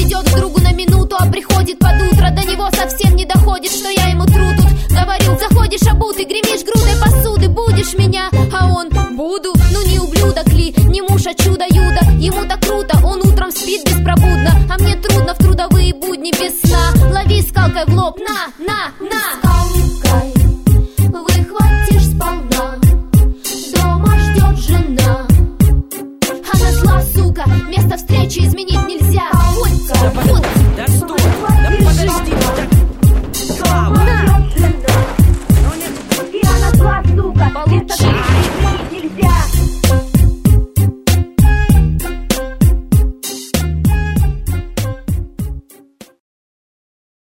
идет к другу на минуту, а приходит под утро. До него совсем не доходит, что я ему тру тут. Говорил, заходишь обутый, гремишь грудой посуды. Будешь меня, а он: буду. Ну не ублюдок ли, не муж, а чудо-юдо. Ему так круто, он утром спит беспробудно, а мне трудно в трудовые будни без сна. Лови скалкой в лоб, на. Скалкой выхватишь сполна, дома ждет жена. Она зла, сука, место встречи изменить нельзя. Да стой, да подожди, Слава! И она зла, сука, место встречи изменить нельзя.